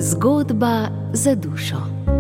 Zgodba za dušo.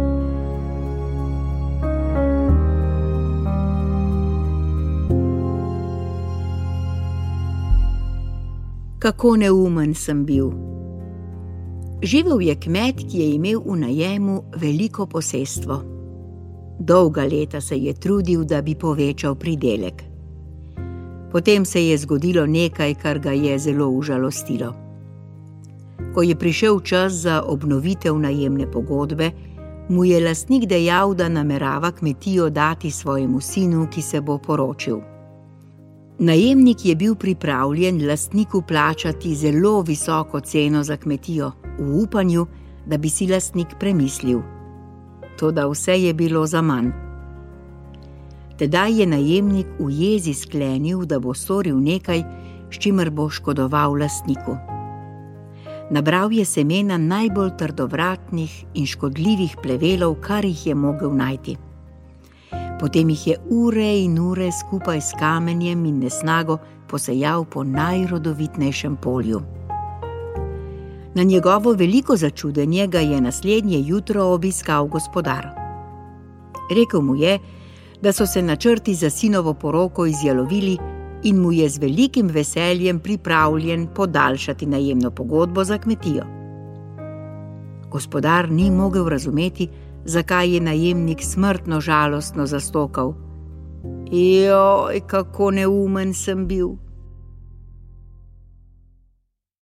Kako neumen sem bil. Živel je kmet, ki je imel v najemu veliko posestvo. Dolga leta se je trudil, da bi povečal pridelek. Potem se je zgodilo nekaj, kar ga je zelo užalostilo. Ko je prišel čas za obnovitev najemne pogodbe, mu je lastnik dejal, da namerava kmetijo dati svojemu sinu, ki se bo poročil. Najemnik je bil pripravljen lastniku plačati zelo visoko ceno za kmetijo, v upanju, da bi si lastnik premislil. Toda vse je bilo zaman. Tedaj je najemnik v jezi sklenil, da bo storil nekaj, s čimer bo škodoval lastniku. Nabral je semena najbolj trdovratnih in škodljivih plevelov, kar jih je mogel najti. Potem jih je ure in ure skupaj s kamenjem in nesnago posejal po najrodovitnejšem polju. Na njegovo veliko začudenje ga je naslednje jutro obiskal gospodar. Rekel mu je, da so se načrti za sinovo poroko izjalovili in mu je z velikim veseljem pripravljen podaljšati najemno pogodbo za kmetijo. Gospodar ni mogel razumeti, zakaj je najemnik smrtno žalostno zastokal. Joj, kako neumen sem bil.